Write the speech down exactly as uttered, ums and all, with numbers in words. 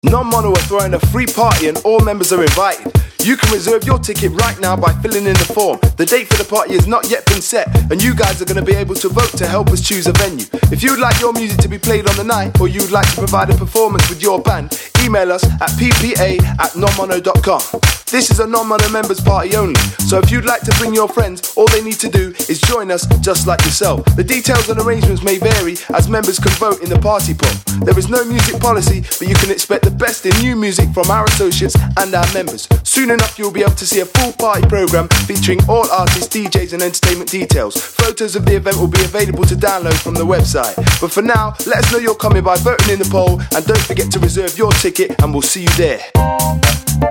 Non-Mono are throwing a free party and all members are invited. You can reserve your ticket right now by filling in the form. The date for the party has not yet been set, and you guys are going to be able to vote to help us choose a venue. If you'd like your music to be played on the night, or you'd like to provide a performance with your band, email us at p p a at non mono dot com. This is a Non-Mono members party only, so if you'd like to bring your friends, all they need to do is join us just like yourself. The details and arrangements may vary as members can vote in the party poll. There is no music policy, but you can expect the best in new music from our associates and our members. Soon enough you'll be able to see a full party program featuring all artists, D Js and entertainment details. Photos of the event will be available to download from the website. But for now, let us know you're coming by voting in the poll, and don't forget to reserve your ticket, and we'll see you there.